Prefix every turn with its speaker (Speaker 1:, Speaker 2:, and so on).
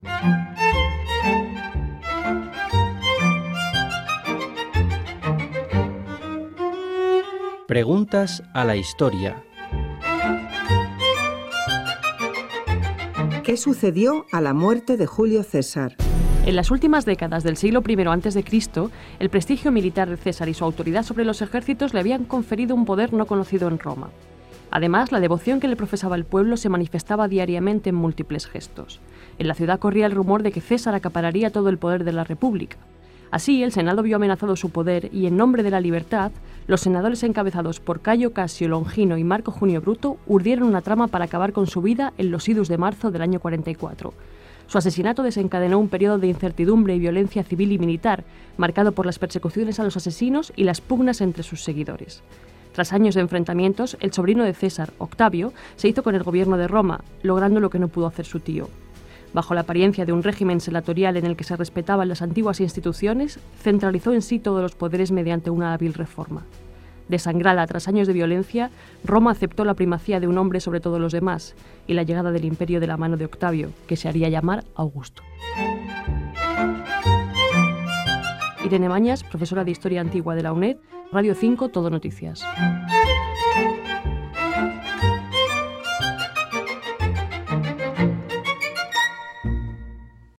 Speaker 1: Preguntas a la historia.
Speaker 2: ¿Qué sucedió a la muerte de Julio César?
Speaker 3: En las últimas décadas del siglo I a.C., el prestigio militar de César y su autoridad sobre los ejércitos le habían conferido un poder no conocido en Roma. Además, la devoción que le profesaba el pueblo se manifestaba diariamente en múltiples gestos. En la ciudad corría el rumor de que César acapararía todo el poder de la República. Así, el Senado vio amenazado su poder y, en nombre de la libertad, los senadores encabezados por Cayo Casio Longino y Marco Junio Bruto urdieron una trama para acabar con su vida en los idus de marzo del año 44. Su asesinato desencadenó un periodo de incertidumbre y violencia civil y militar, marcado por las persecuciones a los asesinos y las pugnas entre sus seguidores. Tras años de enfrentamientos, el sobrino de César, Octavio, se hizo con el gobierno de Roma, logrando lo que no pudo hacer su tío. Bajo la apariencia de un régimen senatorial en el que se respetaban las antiguas instituciones, centralizó en sí todos los poderes mediante una hábil reforma. Desangrada tras años de violencia, Roma aceptó la primacía de un hombre sobre todos los demás y la llegada del imperio de la mano de Octavio, que se haría llamar Augusto. Irene Mañas, profesora de Historia Antigua de la UNED, Radio 5, Todo Noticias.